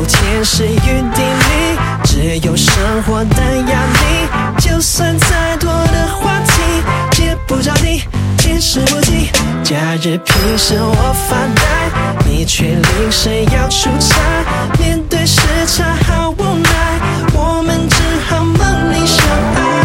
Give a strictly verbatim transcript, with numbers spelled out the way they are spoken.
天是雨地里，只有生活的压力。就算再多的话题，也不着地，见识不及。假日平时我发呆，你却临时要出差，面对时差好无奈，我们只好梦里相爱。